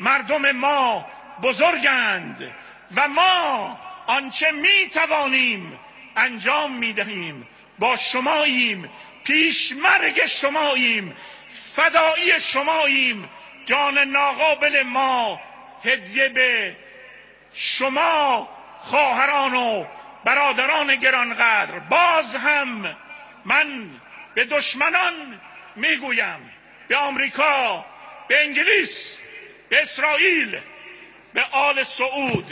مردم ما بزرگند و ما آنچه می توانیم انجام می دهیم. با شماییم، پیشمرگ شماییم، فدایی شماییم. جان ناقابل ما هدیه به شما خواهران و برادران گرانقدر. باز هم من به دشمنان میگویم، به آمریکا، به انگلیس، به اسرائیل، به آل سعود،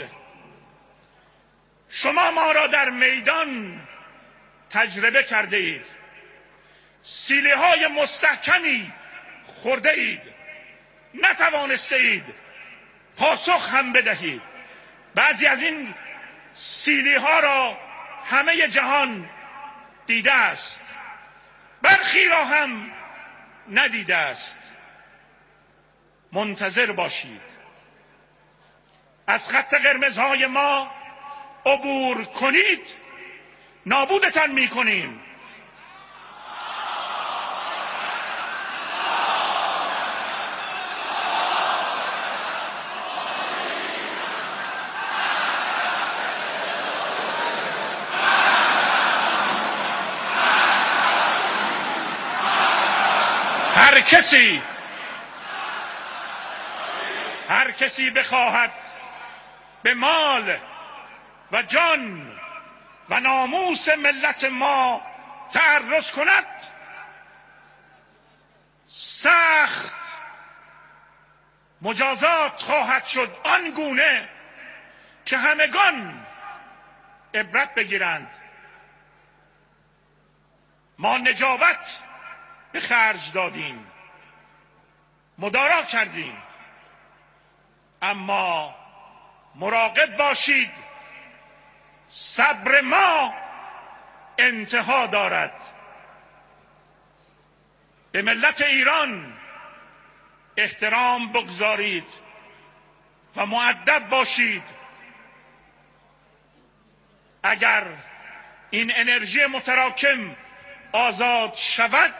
شما ما را در میدان تجربه کرده اید، سیلی های مستحکمی خورده اید، نتوانسته اید پاسخ هم بدهید. بعضی از این سیلی ها را همه جهان دیده است، برخی را هم ندیده است. منتظر باشید. از خط قرمزهای ما عبور کنید، نابودتان میکنیم. هر کسی بخواهد به مال و جان و ناموس ملت ما تعرض کند، سخت مجازات خواهد شد، آنگونه که همگان عبرت بگیرند. ما نجابت به خرج دادیم، مدارا کردیم، اما مراقب باشید، صبر ما انتها دارد. به ملت ایران احترام بگذارید و مؤدب باشید. اگر این انرژی متراکم آزاد شود،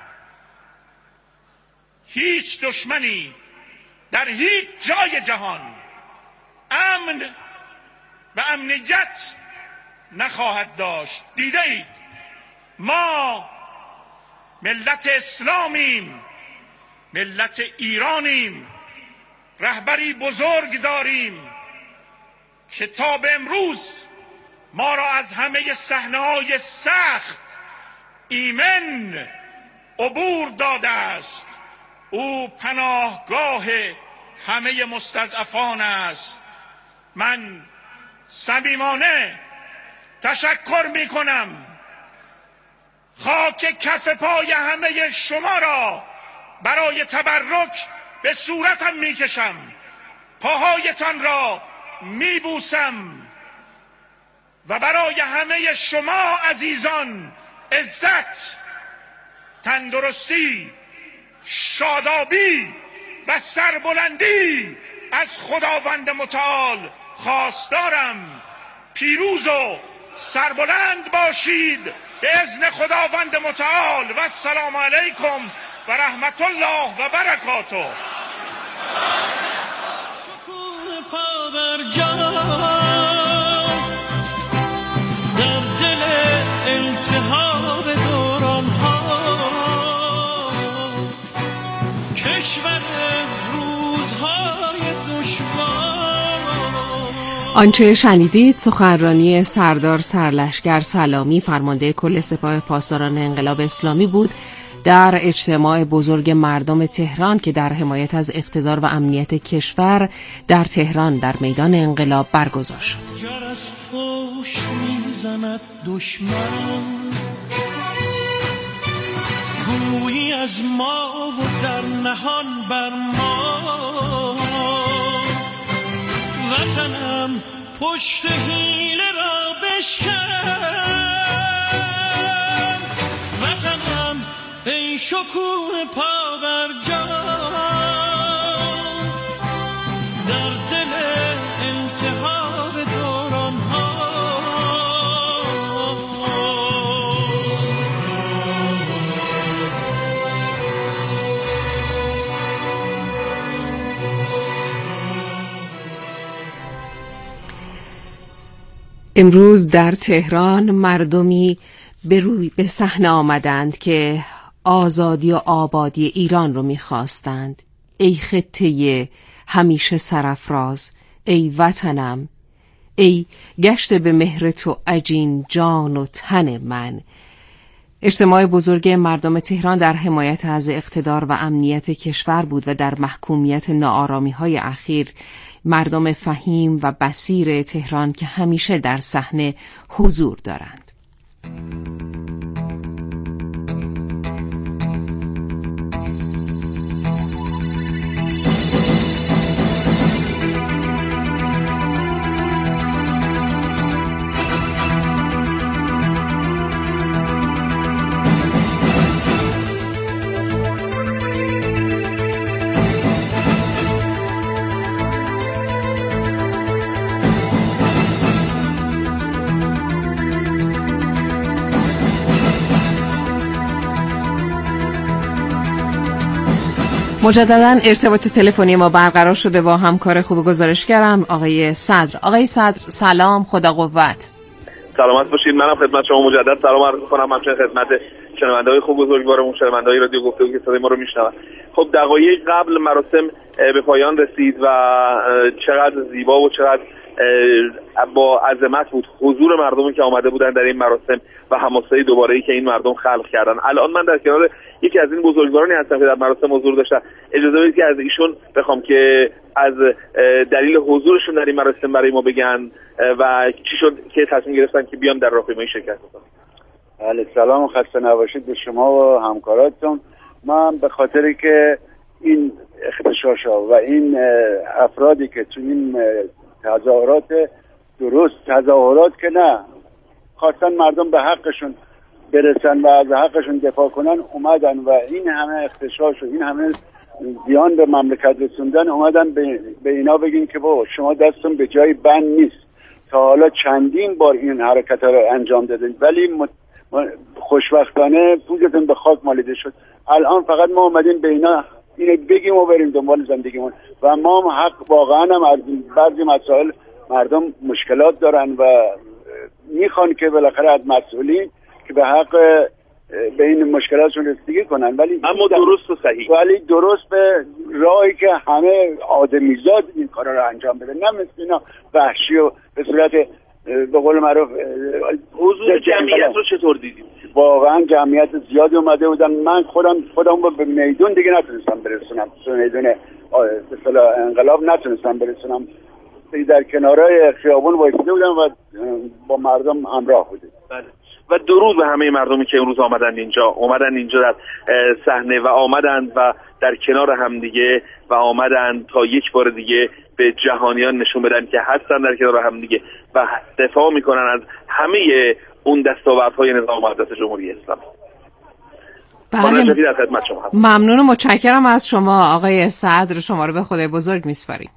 هیچ دشمنی در هیچ جای جهان امن و امنیت نخواهد داشت. دیده اید ما ملت اسلامیم، ملت ایرانیم، رهبری بزرگ داریم که تا به امروز ما را از همه صحنه‌های سخت ایمن عبور داده است. او پناهگاه همه مستضعفان است. من صمیمانه تشکر می کنم. خاک کف پای همه شما را برای تبرک به صورتم می کشم، پاهایتان را می بوسم و برای همه شما عزیزان عزت، تندرستی، شادابی و سربلندی از خداوند متعال خواستارم. پیروز و سربلند باشید به اذن خداوند متعال و السلام علیکم و رحمت الله و برکاته. شکوه پا بر جا در دل التهاب دوران ها، کشور روزهای دشوار. آنچه شنیدید سخنرانی سردار سرلشکر سلامی، فرمانده کل سپاه پاسداران انقلاب اسلامی بود در اجتماع بزرگ مردم تهران که در حمایت از اقتدار و امنیت کشور در تهران در میدان انقلاب برگزار شد. جرس پشت میزند دشمن، گویی از ما و در نهان بر ما. وطنم پشت حیله را بشکن، وطنم ای شکوه پا بر جا در دل التهاب دوران ها. امروز در تهران مردمی به صحنه آمدند که آزادی و آبادی ایران رو می‌خواستند. ای خطه همیشه سرافراز، ای وطنم، ای گشته به مهر تو عجین جان و تن من. اجتماع بزرگ مردم تهران در حمایت از اقتدار و امنیت کشور بود و در محکومیت ناآرامی‌های اخیر مردم فهیم و بصیر تهران که همیشه در صحنه حضور دارند. مجددا ارتباط تلفنی ما برقرار شده با همکار خوب گزارشگرم آقای صدر. آقای صدر سلام، خدا قوت. سلامت باشید. منم خدمت شما مجدد سلام عرض می‌کنم، همچنین خدمت شنونده‌های خوب بزرگوارمون، شنونده‌های رادیو گفتگو که صدای ما رو میشنون. خب دقایق قبل مراسم به پایان رسید و چقدر زیبا و چقدر با عظمت بود حضور مردمی که آمده بودن در این مراسم و حماسه دوباره‌ای که این مردم خلق کردن. الان من در کنار یکی از این بزرگوارانی هستم که در مراسم حضور داشتن. اجازه بدید که از ایشون بخوام که از دلیل حضورشون در این مراسم برای ما بگن و چی شد که تصمیم گرفتن که بیان در راهپیمایی شرکت کنن. بله، سلام و خسته نباشید به شما و همکاراتون. من به خاطری که این اختشاشا و این افرادی که تو این تظاهرات درست تظاهرات که نه خواستن مردم به حقشون برسن و از حقشون دفاع کنن اومدن و این همه اختشاش و این همه زیان به مملکت رسوندن اومدن به اینا بگین که با شما دستون به جای بند نیست. تا حالا چندین بار این حرکت رو انجام دادین ولی خوشبختانه پوزتون به خاک مالیده شد. الان فقط ما اومدیم به اینا اینو بگیم و بریم دنبال زندگیمون و ما هم حق واقعا هم از بعضی مسائل مردم مشکلات دارن و میخوان که بالاخره از مسئولین که به حق به این مشکلاتشون رسیدگی کنن، ولی اما درست و صحیح، ولی درست به راهی که همه آدمیزاد این کارا رو انجام بده، نه مثل اینا وحشی و به صورت به قول معروف. حضور جمعیت رو چطور دیدید؟ واقعا جمعیت زیادی اومده بودن. من خودم رو به میدون دیگه نتونستم برسونم، به میدون به اصطلاح انقلاب نتونستم برسونم. در کنارهای خیابون وایساده بودم و با مردم همراه بودیم. بله. و درود به همه مردمی که امروز اومدن اینجا در صحنه و آمدند و در کنار هم دیگه و آمدند تا یک بار دیگه به جهانیان نشون بدن که هستن در کنار هم دیگه و دفاع میکنن از همه اون دستاوردهای نظام مقدس جمهوری اسلامی. بله، ممنون و متشکرم از شما آقای صدر. شما رو به خدای بزرگ میسپاریم.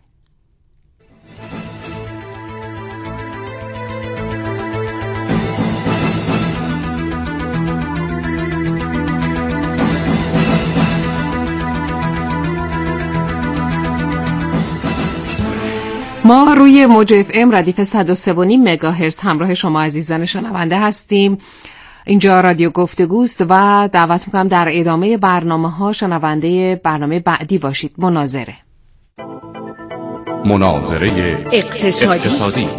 ما روی موج اف ام ردیف 103.5 مگاهرتز همراه شما عزیزان شنونده هستیم. اینجا رادیو گفتگوست و دعوت میکنم در ادامه برنامه شنونده برنامه بعدی باشید. مناظره اقتصادی.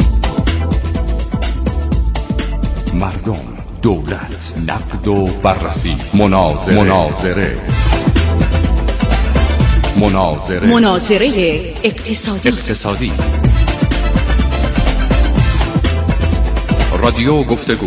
مردم، دولت، نقد و بررسی. مناظره اقتصادی. رادیو گفتگو.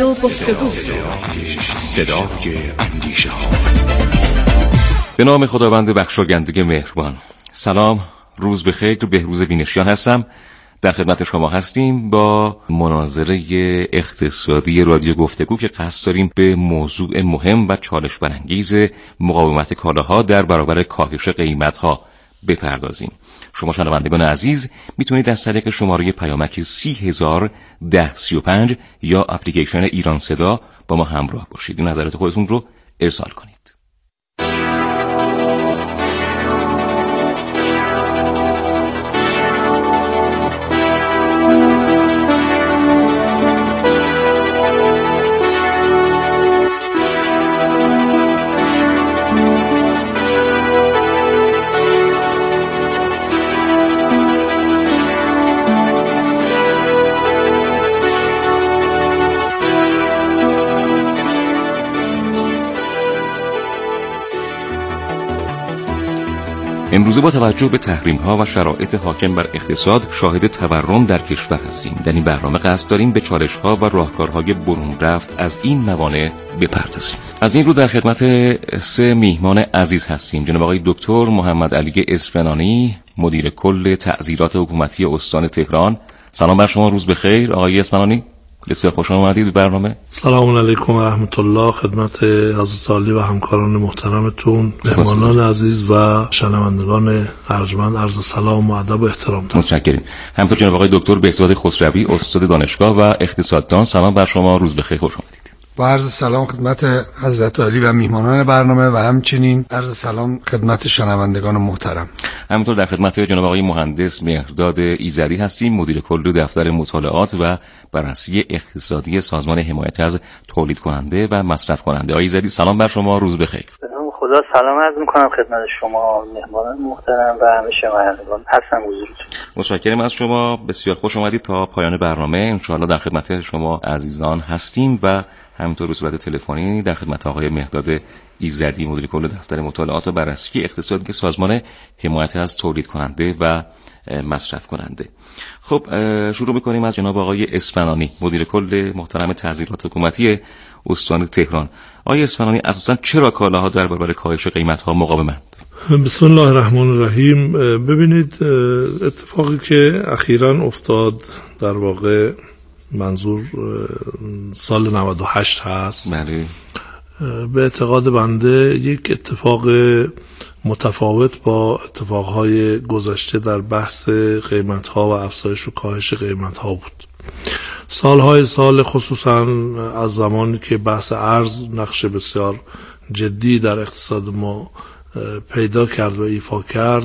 صدای اندیشه ها. به نام خداوند بخشاینده مهربان. سلام، روز بخیر. بهروز بینشیان هستم. در خدمت شما هستیم با مناظره اقتصادی رادیو گفتگو که قصد داریم به موضوع مهم و چالش برانگیز مقاومت کالاها در برابر کاهش قیمت‌ها بپردازیم. شما شنوندگان عزیز میتونید از طریق شماره پیامک 301035 یا اپلیکیشن ایران صدا با ما همراه باشید. نظرات خودتون رو ارسال کنید. امروزه با توجه به تحریم‌ها و شرایط حاکم بر اقتصاد شاهد تورم در کشور هستیم. در این برنامه قصد داریم به چالش‌ها و راهکارهای برون رفت از این موانع بپردازیم. از این رو در خدمت 3 میهمان عزیز هستیم. جناب آقای دکتر محمد علی اصفهانی، مدیر کل تعزیرات حکومتی استان تهران. سلام بر شما، روز بخیر آقای اصفهانی. بسیار خوش آمدید به برنامه. سلام علیکم و رحمت الله خدمت حضرت عالی و همکاران محترمتون، مهمانان عزیز و شنوندگان ارجمند عرض سلام و ادب و احترام. متشکریم. همینطور جناب آقای دکتر بهزاد خسروی، استاد دانشگاه و اقتصاددان. سلام بر شما، روز بخیر، خوش آمدید. با عرض سلام خدمت حضرت عالی و میهمانان برنامه و همچنین عرض سلام خدمت شنوندگان محترم. همینطور در خدمت جناب آقای مهندس مهرداد ایزدی هستیم، مدیر کل دفتر مطالعات و بررسی اقتصادی سازمان حمایت از تولید کننده و مصرف کننده. آقای ایزدی سلام بر شما، روز بخیر. خدا سلام عرض میکنم خدمت شما مهمانان محترم و همه شنوندگان. هستم حضورتون. متشکرم از شما، بسیار خوش آمدید. تا پایان برنامه انشاءالله در خدمت شما عزیزان هستیم و همینطور به صورت تلفنی در خدمت آقای مهرداد ایزدی، مدیر کل دفتر مطالعات و بررسی اقتصادی که سازمان حمایت از تولید کننده و مصرف کننده. خب شروع می‌کنیم از جناب آقای اصفهانی، مدیر کل محترم تعزیرات حکومتی استان تهران. آقای اصفهانی، اساساً چرا کالاها در برابر کاهش قیمت‌ها مقاومند؟ بسم الله الرحمن الرحیم. ببینید اتفاقی که اخیراً افتاد، در واقع منظور سال 98 هست. بله. به اعتقاد بنده یک اتفاق متفاوت با اتفاقهای گذشته در بحث قیمت‌ها و افزایش و کاهش قیمت‌ها بود. سالهای سال، خصوصا از زمانی که بحث ارز نقش بسیار جدی در اقتصاد ما پیدا کرد و ایفا کرد،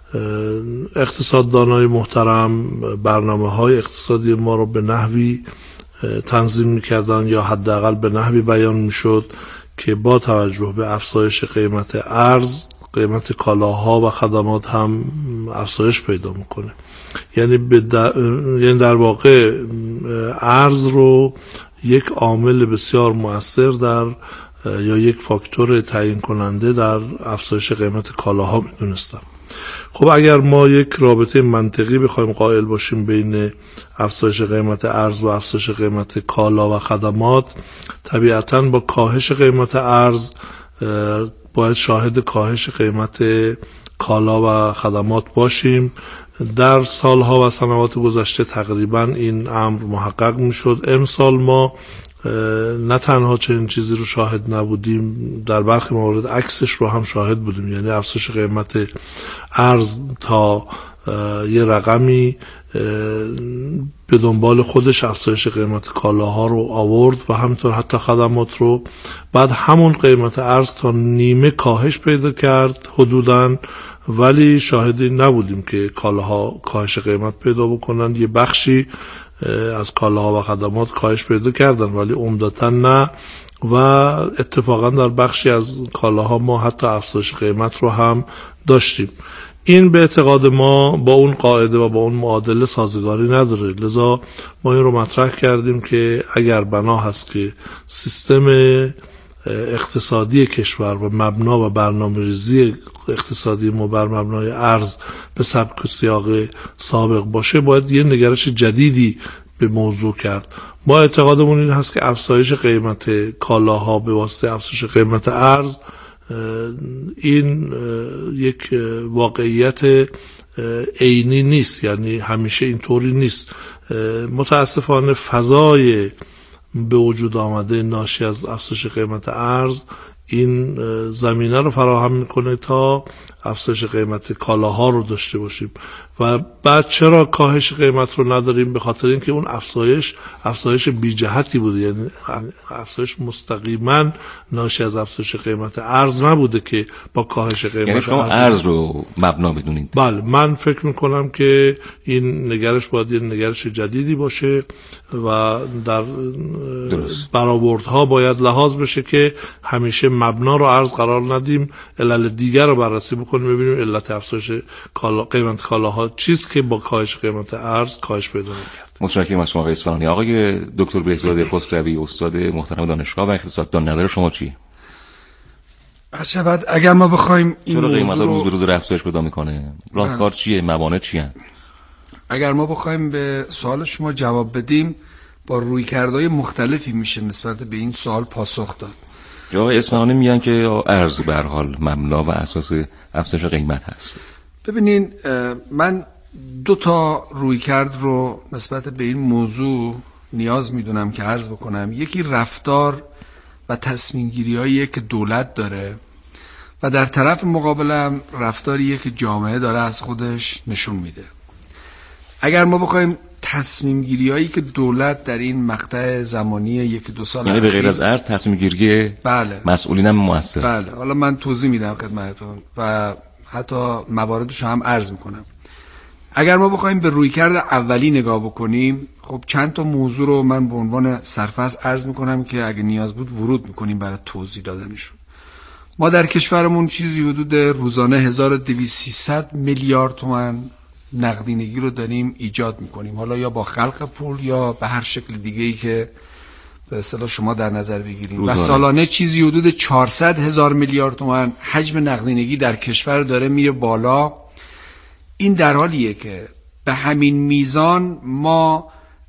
اقتصاددانای محترم برنامه‌های اقتصادی ما رو به نحوی تنظیم می‌کردن یا حداقل به نحوی بیان می‌شد که با توجه به افزایش قیمت ارز، قیمت کالاها و خدمات هم افزایش پیدا می‌کنه. یعنی در واقع ارز رو یک عامل بسیار مؤثر در یا یک فاکتور تعیین کننده در افزایش قیمت کالاها می‌دونستم. خب اگر ما یک رابطه منطقی بخوایم قائل باشیم بین افزایش قیمت ارز و افزایش قیمت کالا و خدمات، طبیعتاً با کاهش قیمت ارز باید شاهد کاهش قیمت کالا و خدمات باشیم. در سالها و سنوات گذشته تقریباً این امر محقق میشد. امسال ما نه تنها چنین چیزی رو شاهد نبودیم، در برخی موارد عکسش رو هم شاهد بودیم. یعنی افزایش قیمت ارز تا یه رقمی به دنبال خودش افزایش قیمت کالاها رو آورد و همینطور حتی خدمات رو. بعد همون قیمت ارز تا نیمه کاهش پیدا کرد حدوداً، ولی شاهدی نبودیم که کالاها کاهش قیمت پیدا بکنن. یه بخشی از کالاها و خدمات کاهش پیدا کردن ولی عمدتاً نه، و اتفاقاً در بخشی از کالاها ما حتی افزایش قیمت رو هم داشتیم. این به اعتقاد ما با اون قاعده و با اون معادله سازگاری نداره. لذا ما این رو مطرح کردیم که اگر بنا هست که سیستم اقتصادی کشور و مبنا و برنامه‌ریزی اقتصادی ما بر مبنای ارز به سبک و سیاق سابق باشه، باید یه نگرش جدیدی به موضوع کرد. ما اعتقادمون این هست که افزایش قیمت کالاها به واسطه افزایش قیمت ارز این یک واقعیت عینی نیست، یعنی همیشه اینطوری نیست. متاسفانه فضای به وجود آمده ناشی از افزایش قیمت ارز این زمینه رو فراهم میکنه تا افزایش قیمت کالاها رو داشته باشیم. و بعد چرا کاهش قیمت رو نداریم؟ به خاطر اینکه اون افزایش بی جهتی بوده، یعنی افزایش مستقیما ناشی از افزایش قیمت ارز نبوده که با کاهش قیمت یعنی شما ارز رو مبنا بدونید. بله، من فکر میکنم که این نگرش باید یه نگرش جدیدی باشه و در برآوردها باید لحاظ بشه که همیشه مبنا رو ارز قرار ندیم، علل دیگر رو بررسی بکنیم، ببینیم علت افزایش قیمت کالاها چیست که با کاهش قیمت ارز کاهش پیدا نکرد. متشکرم از شما آقای اصفهانی. آقای دکتر بهزاد خسروی، استاد محترم دانشگاه و اقتصاددان، نظر شما چیه؟ شود اگر ما بخوایم این موضوع قیمتا روز به روز افزایش پیدا میکنه، راهکار چیه؟ موانع چیه؟ اگر ما بخوایم به سوال شما جواب بدیم با رویکردهای مختلفی میشه نسبت به این سوال پاسخ داد. آقای اصفهانی میگن که ارز به هر حال مبنا و اساس افزایش قیمت هست. ببینین من 2 تا رویکرد رو نسبت به این موضوع نیاز میدونم که عرض بکنم. یکی رفتار و تصمیم گیری‌هایی که دولت داره و در طرف مقابلم رفتاریه که جامعه داره از خودش نشون میده. اگر ما بخوایم تصمیم گیری‌هایی که دولت در این مقطع زمانی 1-2 سال یعنی به غیر از ارز تصمیم گیری بله مسئولین هم موثر. بله، حالا من توضیح میدم خدمتتون و حتی مواردش هم عرض میکنم. اگر ما بخوایم به رویکرد اولی نگاه بکنیم، خب چند تا موضوع رو من به عنوان سرفصل عرض میکنم که اگه نیاز بود ورود میکنیم برای توضیح دادنشون. ما در کشورمون چیزی حدود روزانه 1200-1300 میلیارد تومان نقدینگی رو داریم ایجاد میکنیم، حالا یا با خلق پول یا به هر شکل دیگه‌ای که به اصطلاح شما در نظر بگیریم. و سالانه چیزی حدود 400,000 میلیارد تومان حجم نقدینگی در کشور داره میره بالا. این در حالیه که به همین میزان ما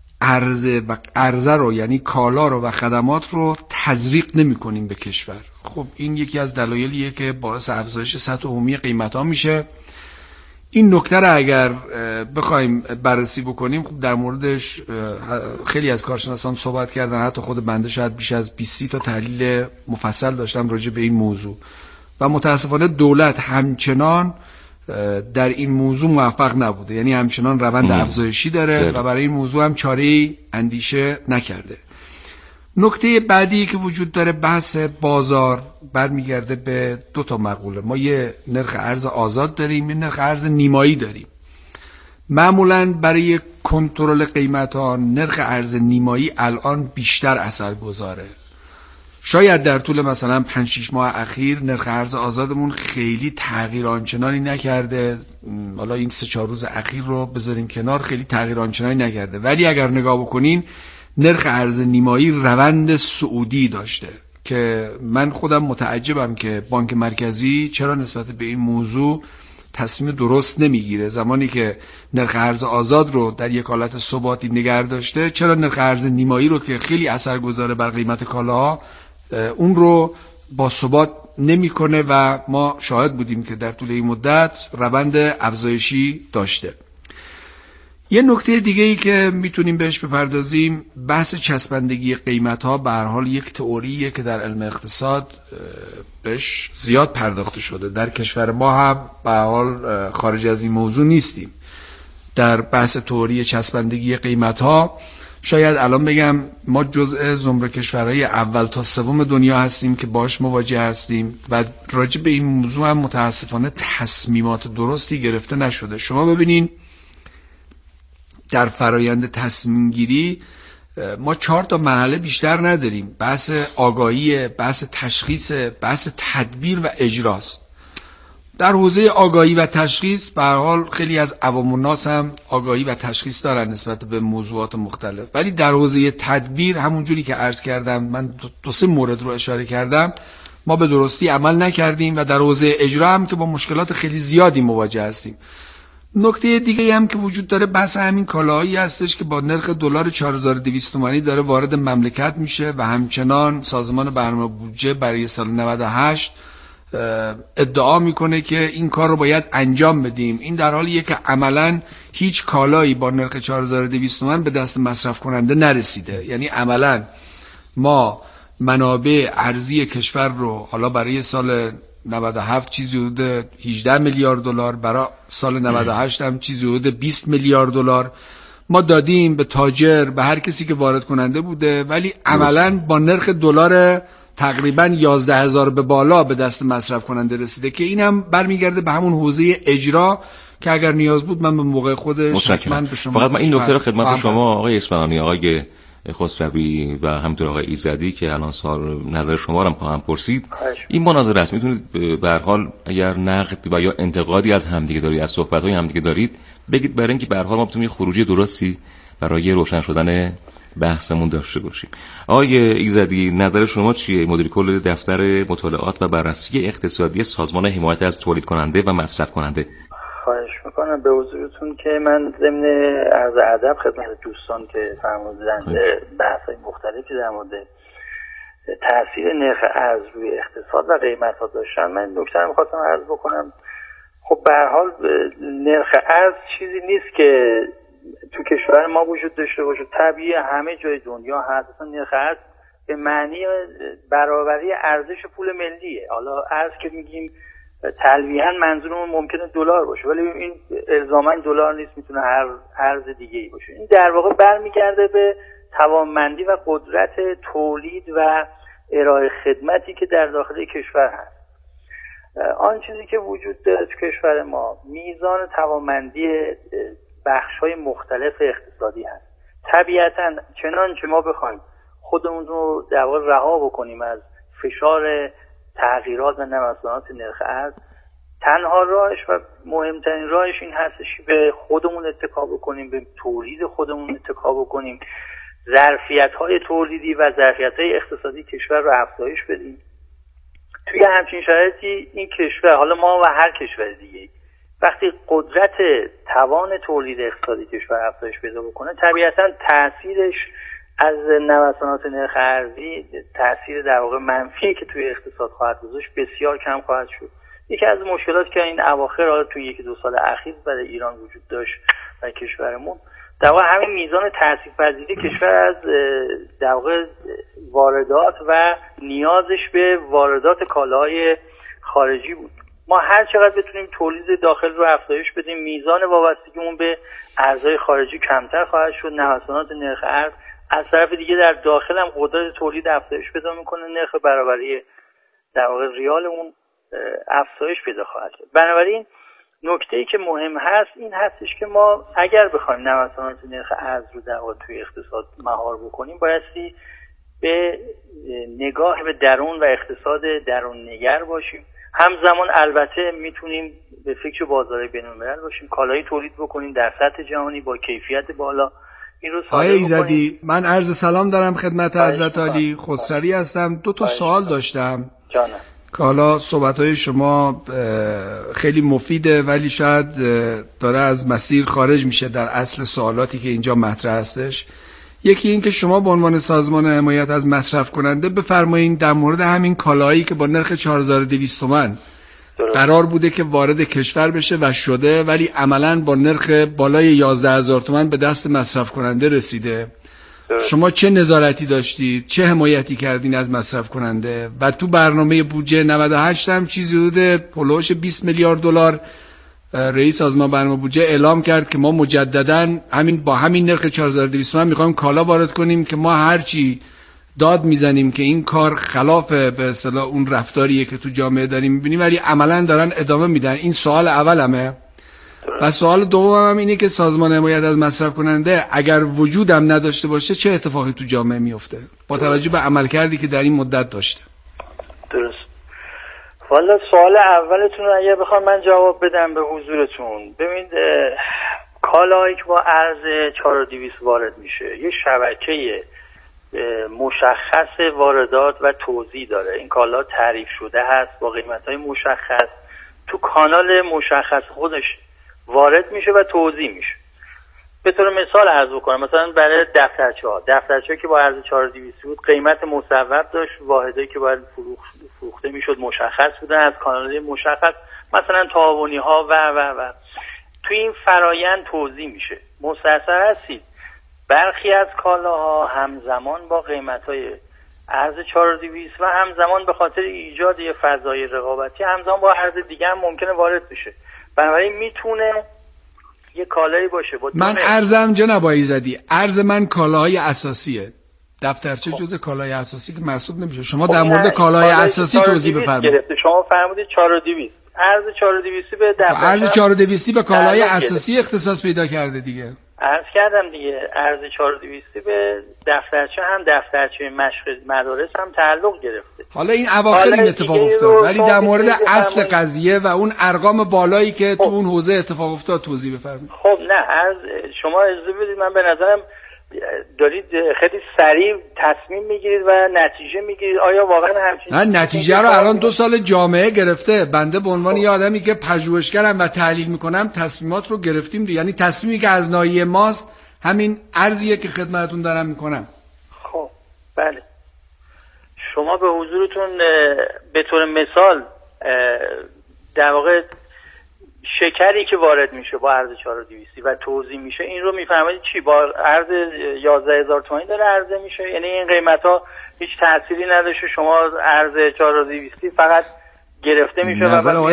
عرضه رو یعنی کالا رو و خدمات رو تزریق نمی کنیم به کشور. خب این یکی از دلایلیه که باعث افزایش سطح عمومی قیمت‌ها میشه. این نکته رو اگر بخوایم بررسی بکنیم، خب در موردش خیلی از کارشناسان صحبت کردن، حتی خود بنده شاید بیش از 20 تا تحلیل مفصل داشتم راجع به این موضوع و متاسفانه دولت همچنان در این موضوع موفق نبوده، یعنی همچنان روند افزایشی داره و برای این موضوع هم چاره‌ای اندیشه نکرده. نکته بعدی که وجود داره بحث بازار برمیگرده به 2 تا مقوله. ما یه نرخ ارز آزاد داریم، یه نرخ ارز نیمایی داریم. معمولاً برای کنترل قیمت‌ها نرخ ارز نیمایی الان بیشتر اثرگذاره. شاید در طول مثلا 5-6 ماه اخیر نرخ ارز آزادمون خیلی تغییر آنچنانی نکرده، حالا این 3-4 روز اخیر رو بذاریم کنار، خیلی تغییر آنچنانی نکرده، ولی اگر نگاه بکنین نرخ ارز نیمایی روند صعودی داشته که من خودم متعجبم که بانک مرکزی چرا نسبت به این موضوع تصمیم درست نمیگیره. زمانی که نرخ ارز آزاد رو در یک حالت ثباتی نگه داشته، چرا نرخ ارز نیمایی رو که خیلی اثرگذاره بر قیمت کالاها اون رو با ثبات نمیکنه و ما شاهد بودیم که در طول این مدت روند افزایشی داشته. یه نکته دیگه ای که میتونیم بهش بپردازیم، بحث چسبندگی قیمت ها به هر حال یک تئوریه که در علم اقتصاد بهش زیاد پرداخته شده. در کشور ما هم به هر حال خارج از این موضوع نیستیم. در بحث تئوری چسبندگی قیمت ها شاید الان بگم ما جزء زمره کشورهای اول تا سوم دنیا هستیم که باش مواجه هستیم و راجع به این موضوع هم متاسفانه تصمیمات درستی گرفته نشده. شما ببینین در فرایند تصمیم گیری ما 4 تا مرحله بیشتر نداریم. بحث آگاهی، بحث تشخیص، بحث تدبیر و اجراست. در حوزه آگاهی و تشخیص به هر حال خیلی از عوام الناس هم آگاهی و تشخیص دارن نسبت به موضوعات مختلف، ولی در حوزه تدبیر همونجوری که عرض کردم، من 2-3 مورد رو اشاره کردم، ما به درستی عمل نکردیم و در حوزه اجرا هم که با مشکلات خیلی زیادی مواجه هستیم. نکته دیگه هم که وجود داره بحث همین کالاهایی هستش که با نرخ دلار 4200 تومانی داره وارد مملکت میشه و همچنان سازمان برنامه بودجه برای سال 98 ادعا میکنه که این کار رو باید انجام بدیم. این در حالیه که عملاً هیچ کالایی با نرخ 4200 تومان به دست مصرف کننده نرسیده. یعنی عملاً ما منابع ارزی کشور رو حالا برای سال 97 چیزی حدود 18 میلیارد دلار، برای سال 98 هم چیزی حدود 20 میلیارد دلار ما دادیم به تاجر، به هر کسی که وارد کننده بوده، ولی عملاً با نرخ دلار تقریبا 11,000 به بالا به دست مصرف کننده رسیده که اینم برمیگرده به همون حوزه اجرا که اگر نیاز بود من به موقع خودش حتما به شما. فقط من این نکته رو خدمت شما آقای اصفهانی، آقای خسروی و همینطور آقای ایزدی که الان سوال نظر شما رو خواهم پرسید، این مناظره است. میتونید به هر حال اگر نقد و یا انتقادی از همدیگه دارید، از صحبت‌های همدیگه دارید، بگید، برای اینکه به هر حال ما بتونیم خروجی درستی برای روشن شدن بحثمون داشته باشیم. آقای ایزدی، نظر شما چیه؟ مدیر کل دفتر مطالعات و بررسی اقتصادی سازمان حمایت از تولید کننده و مصرف کننده. خواهش میکنم به حضورتون که من ضمن عرض ادب خدمت دوستان که فرمودند بحث‌های مختلفی در مورد تاثیر نرخ ارز روی اقتصاد و قیمت‌ها داشتن، من نکته رو می‌خواستم عرض بکنم. خب به هر حال نرخ ارز چیزی نیست که تو کشور ما وجود داشته باشه، طبیعی همه جای دنیا هست. اصلا نرخ ارز به معنی برابری ارزش پول ملیه. حالا ارز که میگیم تلویحاً منظورمون ممکنه دلار باشه، ولی این الزاماً دلار نیست، میتونه هر ارز دیگه‌ای باشه. این در واقع برمیگرده به توانمندی و قدرت تولید و ارائه خدمتی که در داخل کشور هست. آن چیزی که وجود داره تو کشور ما میزان توانمندی بخش‌های مختلف اقتصادی هست. طبیعتاً چنانچه ما بخوایم خودمون رو در واقع رها بکنیم از فشار تغییرات و نوسانات نرخ ارز، تنها راهش و مهمترین راهش این هستش به خودمون اتکا بکنیم، به تولید خودمون اتکا بکنیم، ظرفیت‌های تولیدی و ظرفیت‌های اقتصادی کشور رو افزایش بدیم. توی همچین شرایطی این کشور، حالا ما و هر کشور دیگه، وقتی قدرت توان تولید اقتصادی کشور افزایش پیدا بکنه، طبیعتاً تأثیرش از نوسانات نرخ ارزی، تأثیر در واقع منفی که توی اقتصاد خواهد گذاشت بسیار کم خواهد شد. یکی از مشکلاتی که این اواخر حالا توی یکی دو سال اخیر برای ایران وجود داشت و کشورمون، در واقع همین میزان تاثیرپذیری کشور از در واقع واردات و نیازش به واردات کالاهای خارجی بود. ما هر چقدر بتونیم تولید داخل رو افزایش بدیم، میزان وابستگیمون به ارزهای خارجی کمتر خواهد شد. نوسانات نرخ ارز از طرف دیگه در داخل هم قدرت تولید افزایش پیدا میکنه، نرخ برابری در واقع ریالمون افزایش پیدا خواهد کرد. بنابراین نکته‌ای که مهم هست این هستش که ما اگر بخوایم نوسانات نرخ ارز رو در واقع توی اقتصاد مهار بکنیم، بایستی به نگاه به درون و اقتصاد درون نگر باشیم. همزمان البته میتونیم به فکر بازار بین‌الملل باشیم، کالایی تولید بکنیم در سطح جهانی با کیفیت بالا. آقای ایزدی، من عرض سلام دارم خدمت حضرت عالی. خسروی هستم. 2 سوال داشتم. جانم. که حالا صحبت‌های شما خیلی مفیده، ولی شاید داره از مسیر خارج میشه در اصل سوالاتی که اینجا مطرح هستش. یکی این که شما به عنوان سازمان حمایت از مصرف کننده بفرمایید در مورد همین کالایی که با نرخ 4200 تومان قرار بوده که وارد کشور بشه و شده، ولی عملاً با نرخ بالای 11000 تومان به دست مصرف کننده رسیده، شما چه نظارتی داشتید؟ چه حمایتی کردین از مصرف کننده؟ و تو برنامه بودجه 98 هم چیزی حدود پلوش 20 میلیارد دلار رئیس سازمان برنامه بودجه اعلام کرد که ما مجدداً با همین نرخ 4200 تومان می‌خوایم کالا وارد کنیم که ما هرچی داد میزنیم که این کار خلاف به اصطلاح اون رفتاریه که تو جامعه داریم می‌بینیم، ولی عملاً دارن ادامه میدن. این سوال اولمه. و سوال دومم اینه که سازمان حمایت از مصرف کننده اگر وجودم نداشته باشه چه اتفاقی تو جامعه میفته با توجه به عملکردی که در این مدت داشته؟ درست. والا سوال اولتون رو اگر بخوام من جواب بدم به حضورتون، ببینید کالایی که با ارز 4200 وارد میشه یه شبکه مشخص واردات و توزیع داره. این کالا تعریف شده هست با قیمت‌های مشخص، تو کانال مشخص خودش وارد میشه و توزیع میشه. به طور مثال عرض بکنم، مثلا برای دفترچه‌ها که با ارز 4200 بود قیمت مصوب داشت، واحدایی که باید فروخته میشد مشخص بودن از کانال مشخص، مثلا تعاونی‌ها و تو این فرایند توزیع میشه. مستحضر هستید برخی از کالاها همزمان با قیمت‌های ارز 4200 و همزمان به خاطر ایجاد یه فضای رقابتی همزمان با ارز دیگه هم ممکنه وارد بشه. بنابراین میتونه یه کالایی باشه من ارزم جناب ایزدی، ارز من کالاهای اساسیه. دفترچه جزء کالای اساسی که محسوب نمیشه. شما در مورد کالای اساسی توضیح بفرمایید. شما فرمودید 4200 ارز 4200 به دفترچه، ارز 4200 به کالای اساسی اختصاص پیدا کرده دیگه. عرض کردم دیگه، ارز 4200 به دفترچه هم دفترچه مشق مدارس هم تعلق گرفته. حالا این اواخر این اتفاق افتاد، ولی در مورد اصل قضیه و اون ارقام بالایی که تو اون حوزه اتفاق افتاد توضیح بفرمایید. خب نه، شما اجازه بدید من به نظرم دارید خیلی سریع تصمیم میگیرید و نتیجه میگیرید. آیا واقعا همچین؟ نه، نتیجه رو الان 2 سال جامعه گرفته. بنده به عنوان یه آدمی که پژوهشگرم و تحلیل میکنم تصمیمات رو گرفتیم. یعنی تصمیمی که از ناحیه ماست همین ارزیه که خدمتتون دارم میکنم. خب بله، شما به حضورتون به طور مثال در واقع شکری که وارد میشه با ارز 4200 و توزیع میشه، این رو میفهمید چی با ارز 11000 تومانی داره عرضه میشه؟ یعنی این قیمت ها هیچ تأثیری نداشته، شما ارز 4200 فقط گرفته میشه. نظر آقای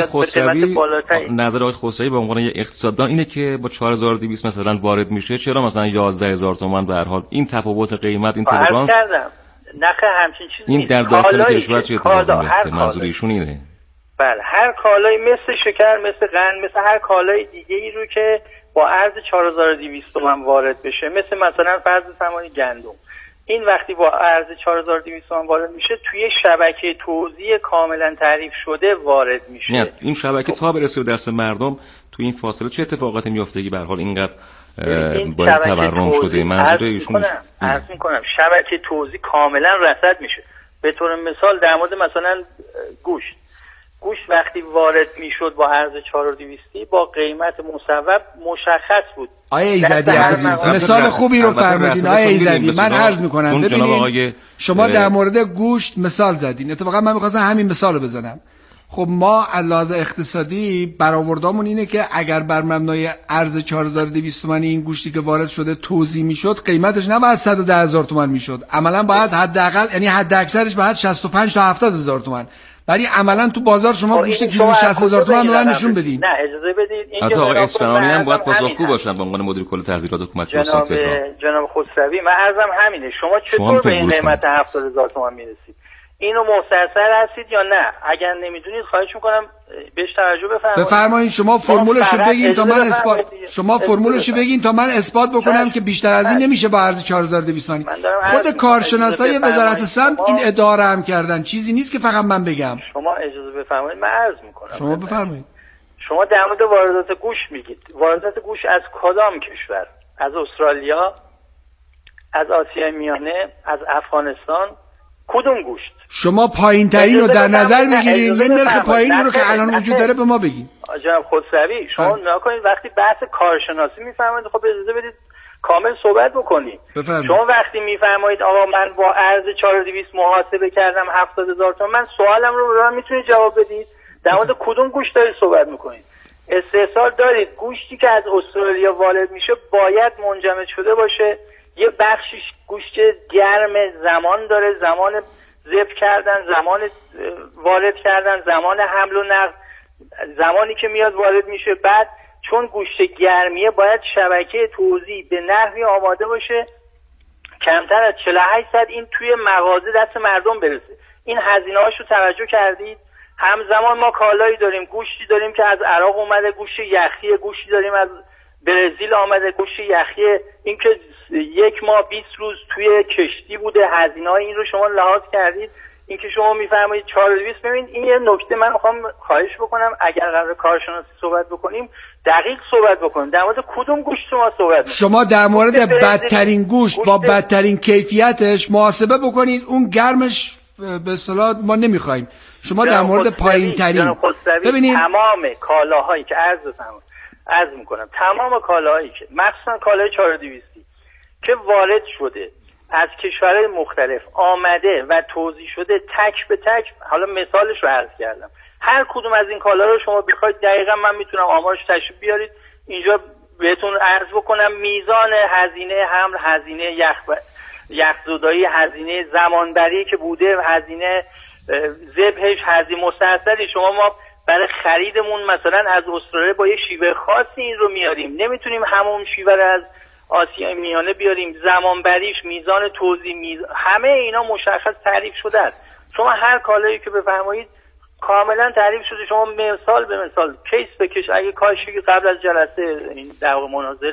خسروی به عنوان یک اقتصاددان اینه که با 4200 مثلا وارد میشه، چرا مثلا 11000 تومان به هر حال این تفاوت قیمت، این تولرانس نخ همچین چیزی این در داخل کشور چه اتفاقی میفته؟ منظور ایشون اینه. بله، هر کالایی مثل شکر، مثل قند، مثل هر کالای دیگه ای رو که با ارز 4200 تومان وارد بشه، مثلا فرض فرمایید گندم، این وقتی با ارز 4200 تومان وارد میشه توی شبکه توزیع کاملا تعریف شده وارد میشه. نه، این شبکه تا برسه به دست مردم تو این فاصله چه اتفاقاتی میفته که به هر حال اینقدر باید تورم شده؟ منظور ایشون عرض میکنم شبکه توزیع کاملا رصد میشه. به طور مثال در مورد مثلا گوشت وقتی وارد میشد با ارز 4200 با قیمت مصوب مشخص بود. آیه ایزدی عزیز مثال خوبی رو فرمودین. آیه ایزدی من عرض میکنم ببینید شما در مورد گوشت مثال زدین، اتفاقا من می‌خواستم همین مثال رو بزنم. خب ما علاوه اقتصادی برآوردامون اینه که اگر بر مبنای ارز 4200 تومانی این گوشتی که وارد شده توزیع میشد، قیمتش نباید 110000 تومان میشد، عملا باید حداقل، یعنی حد اکثرش باید 65 تا 70000 تومان. ولی عملا تو بازار شما گوشت کیلو 60000 تومان رو نشون بدین. نه اجازه بدید، حتی آقای اصفهانی هم باید پاسخگو باشن به عنوان مدیر کل تحضیرات حکومت استان تهران. جناب خسروی، من عرضم همینه، شما چطور به این قیمت 70000 تومان میرسید؟ اینو مستحصل هستید یا نه؟ اگر نمیدونید خواهش میکنم بهش توجه بفرمایید. بفرمایید شما فرمولشو بگین تا من اثبات بکنم که بیشتر از این نمیشه با ارز 4200 تومانی. خود کارشناسای وزارت سمت این ادعا هم کردن، چیزی نیست که فقط من بگم. شما اجازه بفرمایید من عرض میکنم. شما بفرمایید. شما در مورد واردات گوشت میگید. واردات گوشت از کدام کشور؟ از استرالیا، از آسیای میانه، از افغانستان؟ کدوم گوشت؟ شما پایین ترین رو در نظر میگیرین، یه نرخ پایینی رو که الان وجود داره به ما بگین. جناب خسروی شما نکنید وقتی بحث کارشناسی میفرمایید، خب اجازه بدید کامل صحبت بکنید. شما وقتی میفرمایید آقا من با ارز 4200 محاسبه کردم 70000 تومان، من سوالم رو به من میتونید جواب بدید؟ در مورد کدوم گوشت دارید صحبت میکنید؟ استحصال دارید گوشتی که از استرالیا وارد میشه باید منجمد شده باشه، یه بخشش گوشت گرم زمان داره، زمان ذبح کردن، زمان وارد کردن، زمان حمل و نقل، زمانی که میاد وارد میشه. بعد چون گوشت گرمیه باید شبکه توزیع به نحوی آماده باشه کمتر از 48 ساعت این توی مغازه دست مردم برسه. این هزینه هاشو توجه کردید؟ همزمان ما کالایی داریم، گوشتی داریم که از عراق اومده، گوشت یخی، گوشتی داریم از برزیل آمده، گوشت یخی، این که 1 ماه 20 روز توی کشتی بوده. هزینه های این رو شما لحاظ کردید؟ این که شما میفرمایید 4200. ببینید این یه نکته من میخوام خواهش بکنم اگر قرار کارشناسی صحبت بکنیم دقیق صحبت بکنیم. در مورد کدوم گوشت شما صحبت میکنید؟ شما در مورد بدترین گوشت با بدترین کیفیتش محاسبه بکنید، اون گرمش به اصطلاح ما نمیخوایم. شما در مورد پایین ترین ببینید تمام کالاهایی که عرض میکنم، تمام کالاهایی که مخصوصا کالای 4200 که وارد شده از کشورهای مختلف آمده و توزیع شده تک به تک، حالا مثالش رو عرض کردم، هر کدوم از این کالا رو شما بخواید دقیقا من میتونم آمارش تشریف بیارید اینجا بهتون عرض بکنم. میزان هزینه حمل، هزینه یخزدایی، هزینه زمانبری که بوده، هزینه ذبحش، هزینه مستحصلی. شما ما برای خریدمون مثلا از استرالیا با یه شیوه خاصی این رو میاریم، نمیتونیم همون شیوه رو از آسیای میانه بیاریم. زمانبریش، میزان توزیع، همه اینا مشخص تعریف شده است. شما هر کالایی که بفرمایید کاملا تعریف شده. شما مثال به مثال، کیس به کیس، اگه کاشی قبل از جلسه این در واقع مناظره